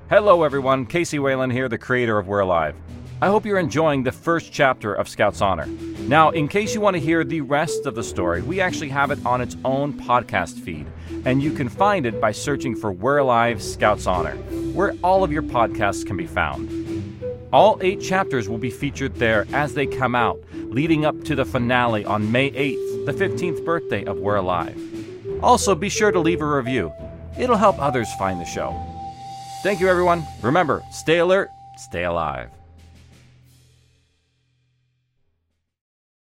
Hello everyone, Casey Whalen here, the creator of We're Alive. I hope you're enjoying the first chapter of Scout's Honor. Now, in case you want to hear the rest of the story, we actually have it on its own podcast feed, and you can find it by searching for We're Alive Scout's Honor, where all of your podcasts can be found. All 8 chapters will be featured there as they come out, leading up to the finale on May 8th, the 15th birthday of We're Alive. Also, be sure to leave a review. It'll help others find the show. Thank you, everyone. Remember, stay alert, stay alive.